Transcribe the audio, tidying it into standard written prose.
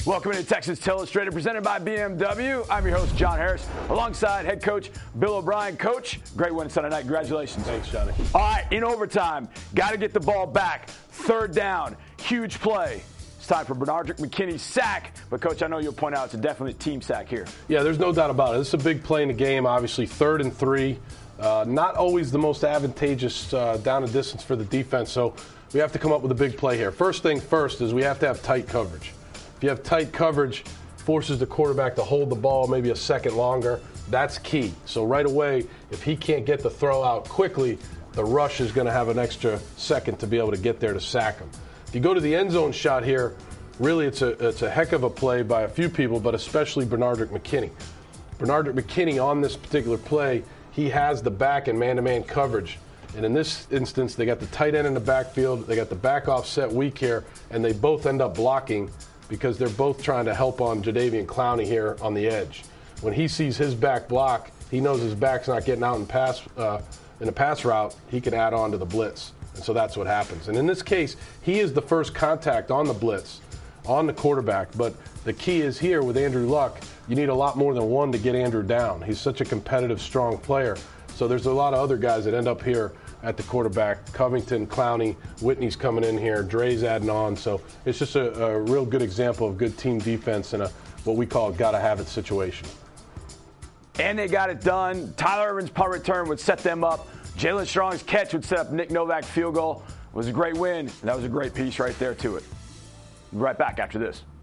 Welcome into Texas Illustrated, presented by BMW. I'm your host, John Harris, alongside head coach Bill O'Brien. Coach, great win Sunday night. Congratulations. Thanks, Johnny. All right, in overtime, got to get the ball back. Third down, huge play. It's time for Benardrick McKinney's sack. But, Coach, I know you'll point out it's a definitely team sack here. Yeah, there's no doubt about it. This is a big play in the game, obviously, 3rd and 3. Not always the most advantageous down and distance for the defense, so we have to come up with a big play here. First thing first is we have to have tight coverage. If you have tight coverage, forces the quarterback to hold the ball maybe a second longer. That's key. So right away, if he can't get the throw out quickly, the rush is going to have an extra second to be able to get there to sack him. If you go to the end zone shot here, really it's a heck of a play by a few people, but especially Benardrick McKinney. Benardrick McKinney on this particular play, he has the back and man-to-man coverage. And in this instance, they got the tight end in the backfield, they got the back offset weak here, and they both end up blocking because they're both trying to help on Jadeveon Clowney here on the edge. When he sees his back block, he knows his back's not getting out in a pass route, he can add on to the blitz. And so that's what happens. And in this case, he is the first contact on the blitz, on the quarterback. But the key is here with Andrew Luck, you need a lot more than one to get Andrew down. He's such a competitive, strong player. So there's a lot of other guys that end up here at the quarterback. Covington, Clowney, Whitney's coming in here, Dre's adding on. So it's just a real good example of good team defense in a what we call a gotta-have-it situation. And they got it done. Tyler Irvin's punt return would set them up. Jalen Strong's catch would set up Nick Novak's field goal. It was a great win, and that was a great piece right there to it. We'll be right back after this.